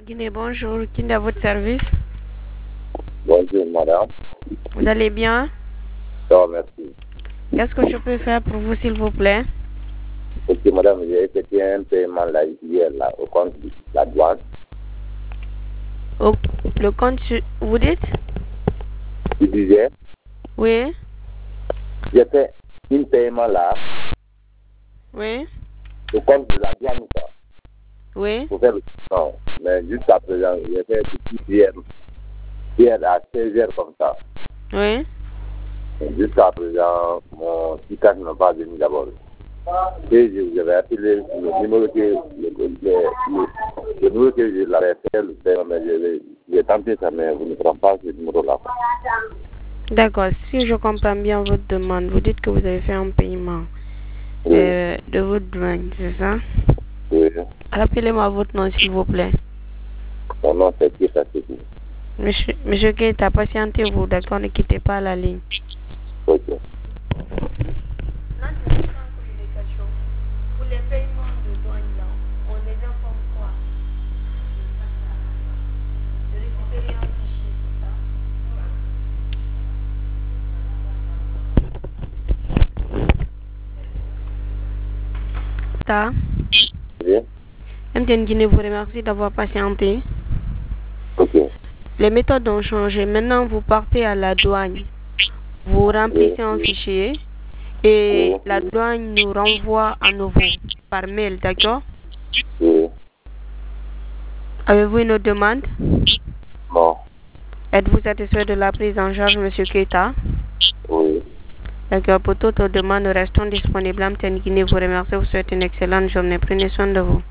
Guinée, bonjour. Qui est à votre service? Bonjour, madame. Vous allez bien? Ça va, merci. Qu'est-ce que je peux faire pour vous, s'il vous plaît? Ok, madame, j'ai effectué un paiement là, hier là, au compte de la douane. Le compte, vous dites? Je disais, Oui. j'ai fait un paiement là, Oui. au compte de la douane, quoi, Oui. pour faire le paiement. Mais jusqu'à présent, j'ai fait depuis hier à 16h comme ça. Oui. Et jusqu'à présent, mon ticket n'a pas venu d'abord. Et je vous avais appelé le numéro que je l'avais fait, le paiement, mais j'ai tenté ça, mais vous ne prenez pas ce numéro-là. D'accord. Si je comprends bien votre demande, vous dites que vous avez fait un paiement Oui. de votre douane, c'est ça? Oui. Rappelez-moi votre nom, s'il vous plaît. Mon nom, c'est Kisa Seki. Monsieur Keita, patientez-vous, d'accord? Ne quittez pas la ligne. Ok. Pour les paiements de douane, là, on les informe quoi? De récupérer un fichier, c'est ça? Oui. MTN Guinée vous remercie d'avoir patienté. Ok. Les méthodes ont changé. Maintenant, vous partez à la douane. Vous remplissez un fichier et Oui. la douane nous renvoie à nouveau par mail, d'accord? Oui. Avez-vous une autre demande? Non. Êtes-vous satisfait de la prise en charge, monsieur Keita? Oui. D'accord. Pour toute autre demande, nous restons disponibles. MTN Guinée vous remercie. Vous souhaite une excellente journée. Prenez soin de vous.